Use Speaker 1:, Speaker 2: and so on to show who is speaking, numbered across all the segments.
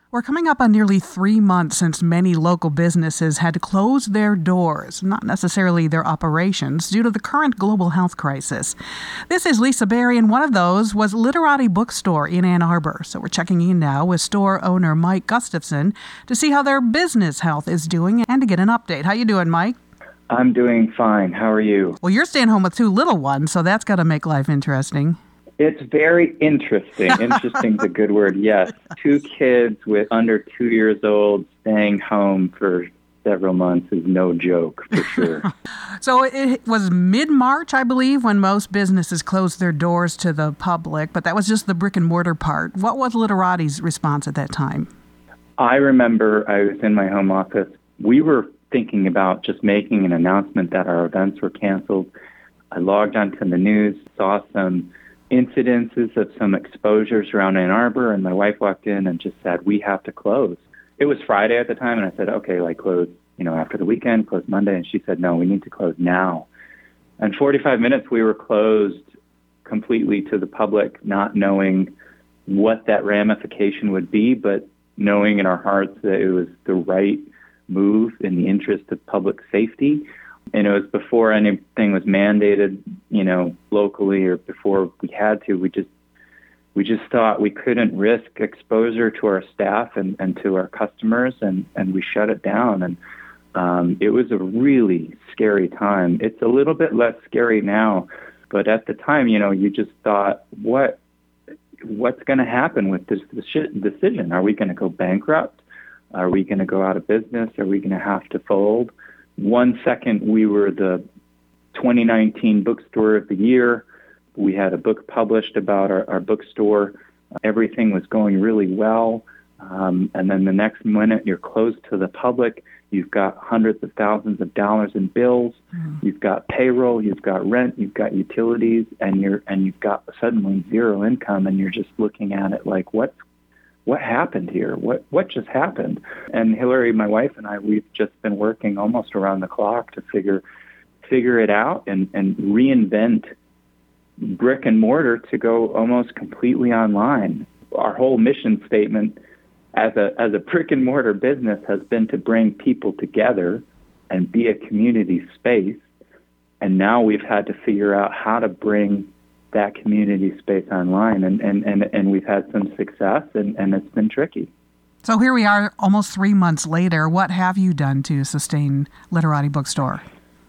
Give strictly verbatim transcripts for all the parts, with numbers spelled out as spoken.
Speaker 1: We're coming up on nearly three months since many local businesses had to close their doors, not necessarily their operations, due to the current global health crisis. This is Lisa Berry, and one of those was Literati Bookstore in Ann Arbor. So we're checking in now with store owner Mike Gustafson to see how their business health is doing and to get an update. How you doing, Mike?
Speaker 2: I'm doing fine. How are you?
Speaker 1: Well, you're staying home with two little ones, so that's got to make life interesting.
Speaker 2: It's very interesting. Interesting is a good word, yes. Two kids with under two years old staying home for several months is no joke, for sure.
Speaker 1: So it was mid-March, I believe, when most businesses closed their doors to the public, but that was just the brick and mortar part. What was Literati's response at that time?
Speaker 2: I remember I was in my home office. We were thinking about just making an announcement that our events were canceled. I logged onto the news, saw some incidences of some exposures around Ann Arbor, and my wife walked in and just said, we have to close. It was Friday at the time, and I said, okay, like close, you know, after the weekend, close Monday. And she said, no, we need to close now. And forty-five minutes, we were closed completely to the public, not knowing what that ramification would be, but knowing in our hearts that it was the right move in the interest of public safety. And it was before anything was mandated, you know, locally, or before we had to. We just we just thought we couldn't risk exposure to our staff and, and to our customers, and, and we shut it down. And um, it was a really scary time. It's a little bit less scary now, but at the time, you know, you just thought, what what's going to happen with this decision? Are we going to go bankrupt? Are we going to go out of business? Are we going to have to fold? One second, we were the twenty nineteen Bookstore of the Year. We had a book published about our, our bookstore. Everything was going really well. Um, and then the next minute, you're closed to the public. You've got hundreds of thousands of dollars in bills. Mm-hmm. You've got payroll. You've got rent. You've got utilities, and you're and you've got suddenly zero income. And you're just looking at it like, what's What happened here? What what just happened? And Hillary, my wife, and I, we've just been working almost around the clock to figure figure it out and, and reinvent brick and mortar to go almost completely online. Our whole mission statement as a as a brick and mortar business has been to bring people together and be a community space. And now we've had to figure out how to bring that community space online, and, and, and, and we've had some success, and, and it's been tricky.
Speaker 1: So here we are almost three months later. What have you done to sustain Literati Bookstore?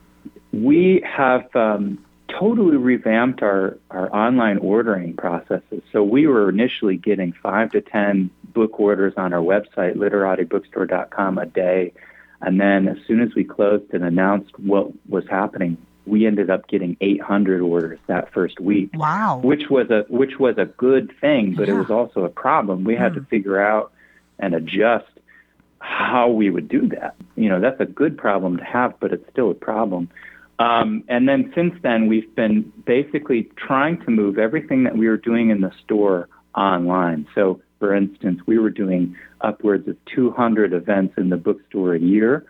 Speaker 2: We have um, totally revamped our, our online ordering processes. So we were initially getting five to ten book orders on our website, literati bookstore dot com, a day. And then as soon as we closed and announced what was happening, we ended up getting eight hundred orders that first week.
Speaker 1: Wow.
Speaker 2: Which was a which was a good thing, but yeah. It was also a problem. We had mm. to figure out and adjust how we would do that. You know, that's a good problem to have, but it's still a problem. Um, and then since then, we've been basically trying to move everything that we were doing in the store online. So, for instance, we were doing upwards of two hundred events in the bookstore a year.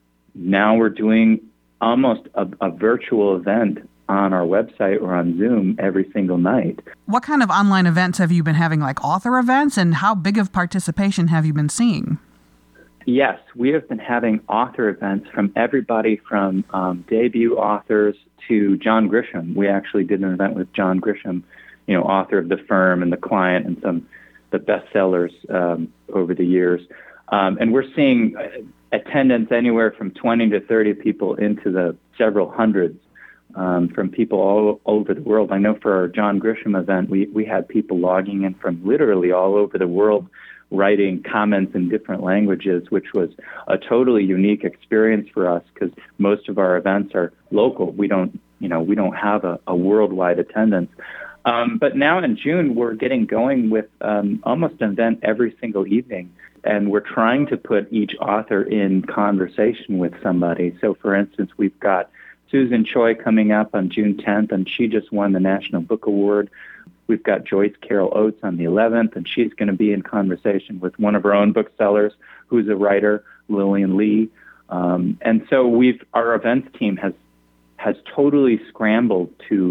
Speaker 2: Now we're doing almost a, a virtual event on our website or on Zoom every single night.
Speaker 1: What kind of online events have you been having, like author events, and how big of participation have you been seeing?
Speaker 2: Yes, we have been having author events from everybody from um, debut authors to John Grisham. We actually did an event with John Grisham, you know, author of The Firm and The Client and some the bestsellers um, over the years. Um, and we're seeing attendance anywhere from twenty to thirty people into the several hundreds um, from people all over the world. I know for our John Grisham event, we, we had people logging in from literally all over the world, writing comments in different languages, which was a totally unique experience for us because most of our events are local. We don't, you know, we don't have a, a worldwide attendance. Um, but now in June, we're getting going with um, almost an event every single evening. And we're trying to put each author in conversation with somebody. So, for instance, we've got Susan Choi coming up on June tenth, and she just won the National Book Award. We've got Joyce Carol Oates on the eleventh, and she's going to be in conversation with one of our own booksellers, who's a writer, Lillian Lee. Um, and so we've our events team has has totally scrambled to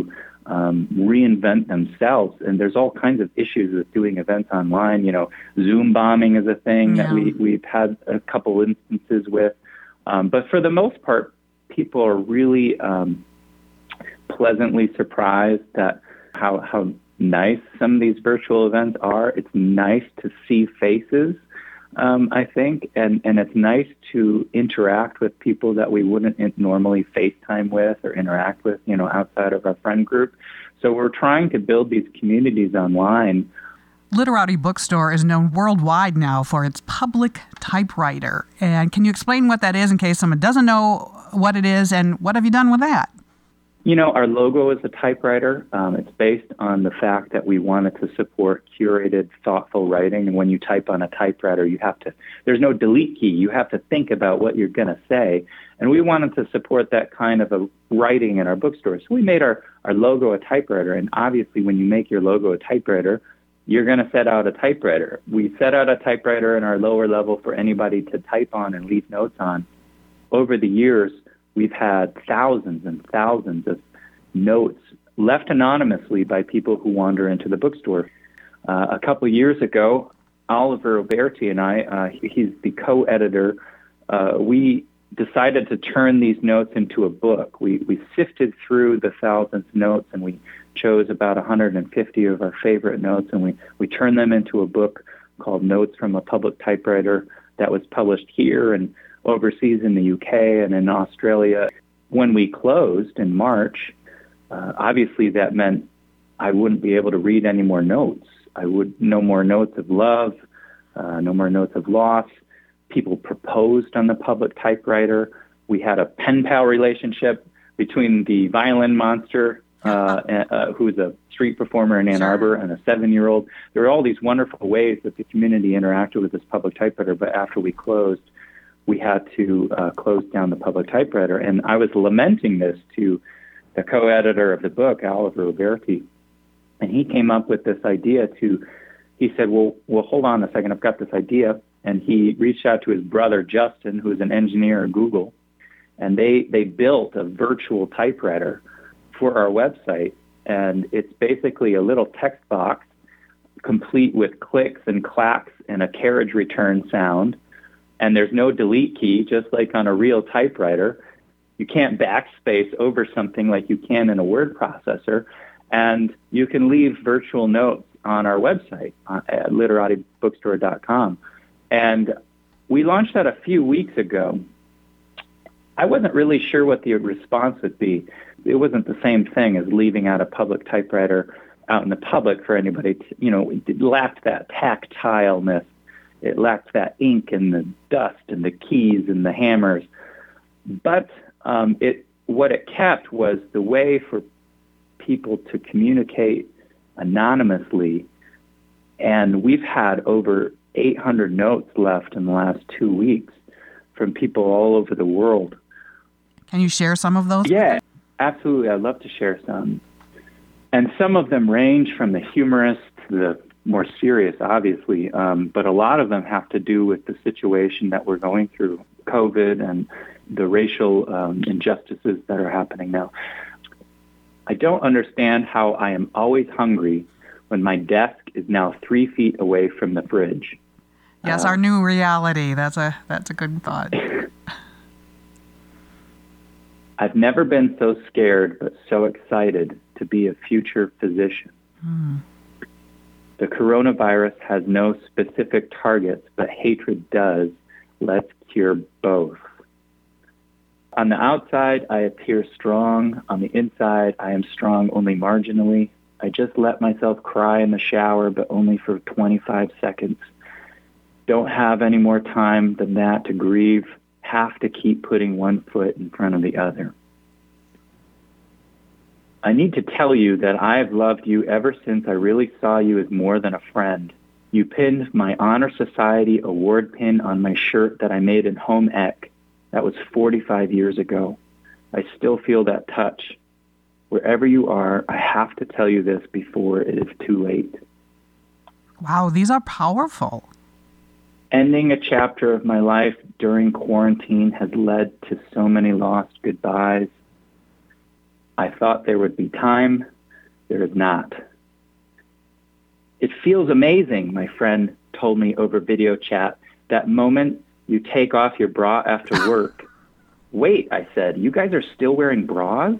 Speaker 2: um, reinvent themselves. And there's all kinds of issues with doing events online. You know, Zoom bombing is a thing
Speaker 1: Yeah.
Speaker 2: that we, we've had a couple instances with. Um, but for the most part, people are really um, pleasantly surprised at how, how nice some of these virtual events are. It's nice to see faces. Um, I think, and, and it's nice to interact with people that we wouldn't in- normally FaceTime with or interact with, you know, outside of our friend group. So we're trying to build these communities online.
Speaker 1: Literati Bookstore is known worldwide now for its public typewriter. And can you explain what that is in case someone doesn't know what it is, and what have you done with that?
Speaker 2: You know, our logo is a typewriter. Um, it's based on the fact that we wanted to support curated, thoughtful writing. And when you type on a typewriter, you have to, there's no delete key. You have to think about what you're going to say. And we wanted to support that kind of a writing in our bookstore. So we made our, our logo a typewriter. And obviously, when you make your logo a typewriter, you're going to set out a typewriter. We set out a typewriter in our lower level for anybody to type on and leave notes on. Over the years, we've had thousands and thousands of notes left anonymously by people who wander into the bookstore. Uh, a couple of years ago, Oliver Oberti and I, uh, he's the co-editor, uh, we decided to turn these notes into a book. We, we sifted through the thousands of notes, and we chose about one hundred fifty of our favorite notes, and we, we turned them into a book called Notes from a Public Typewriter that was published here and overseas in the U K and in Australia. When we closed in March, uh, obviously that meant I wouldn't be able to read any more notes. I would no more notes of love, uh, no more notes of loss. People proposed on the public typewriter. We had a pen pal relationship between the violin monster, uh, uh, who's a street performer in Ann
Speaker 1: Sure.
Speaker 2: Arbor, and a seven-year-old. There were all these wonderful ways that the community interacted with this public typewriter, but after we closed, we had to uh, close down the public typewriter. And I was lamenting this to the co-editor of the book, Oliver Oberti, and he came up with this idea to, he said, well, well, hold on a second, I've got this idea. And he reached out to his brother, Justin, who is an engineer at Google, and they, they built a virtual typewriter for our website. And it's basically a little text box complete with clicks and clacks and a carriage return sound. And there's no delete key, just like on a real typewriter. You can't backspace over something like you can in a word processor. And you can leave virtual notes on our website uh, at literati bookstore dot com. And we launched that a few weeks ago. I wasn't really sure what the response would be. It wasn't the same thing as leaving out a public typewriter out in the public for anybody to, you know, it lacked that tactileness. It lacked that ink and the dust and the keys and the hammers. But um, it what it kept was the way for people to communicate anonymously. And we've had over eight hundred notes left in the last two weeks from people all over the world.
Speaker 1: Can you share some of those?
Speaker 2: Yeah, absolutely. I'd love to share some. And some of them range from the humorous to the more serious, obviously, um, but a lot of them have to do with the situation that we're going through, COVID and the racial um, injustices that are happening now. I don't understand how I am always hungry when my desk is now three feet away from the fridge.
Speaker 1: Yes,
Speaker 2: uh,
Speaker 1: our new reality. That's a that's a good thought.
Speaker 2: I've never been so scared but so excited to be a future physician.
Speaker 1: Hmm.
Speaker 2: The coronavirus has no specific targets, but hatred does. Let's cure both. On the outside, I appear strong. On the inside, I am strong only marginally. I just let myself cry in the shower, but only for twenty-five seconds. Don't have any more time than that to grieve. Have to keep putting one foot in front of the other. I need to tell you that I have loved you ever since I really saw you as more than a friend. You pinned my Honor Society award pin on my shirt that I made in home ec. That was forty-five years ago. I still feel that touch. Wherever you are, I have to tell you this before it is too late.
Speaker 1: Wow, these are powerful.
Speaker 2: Ending a chapter of my life during quarantine has led to so many lost goodbyes. I thought there would be time, there is not. It feels amazing, my friend told me over video chat, that moment you take off your bra after work. Wait, I said, you guys are still wearing bras?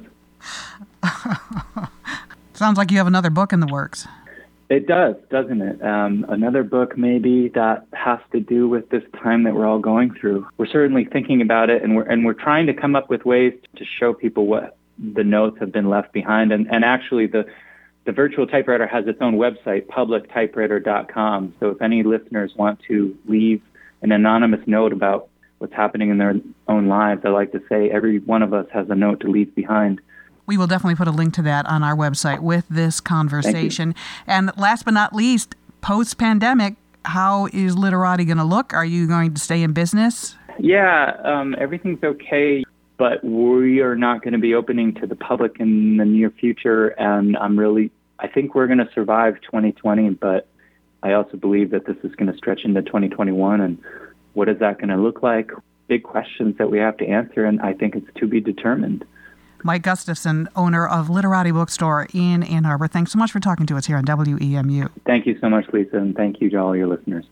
Speaker 1: Sounds like you have another book in the works.
Speaker 2: It does, doesn't it? Um, another book maybe that has to do with this time that we're all going through. We're certainly thinking about it, and we're and we're trying to come up with ways to show people what the notes have been left behind. And, and actually, the the virtual typewriter has its own website, public typewriter dot com. So if any listeners want to leave an anonymous note about what's happening in their own lives, I like to say every one of us has a note to leave behind.
Speaker 1: We will definitely put a link to that on our website with this conversation. And last but not least, post-pandemic, how is Literati going to look? Are you going to stay in business?
Speaker 2: Yeah, um, everything's okay, but we are not going to be opening to the public in the near future. And I'm really, I think we're going to survive twenty twenty, but I also believe that this is going to stretch into twenty twenty-one. And what is that going to look like? Big questions that we have to answer, and I think it's to be determined.
Speaker 1: Mike Gustafson, owner of Literati Bookstore in Ann Arbor. Thanks so much for talking to us here on W E M U.
Speaker 2: Thank you so much, Lisa, and thank you to all your listeners.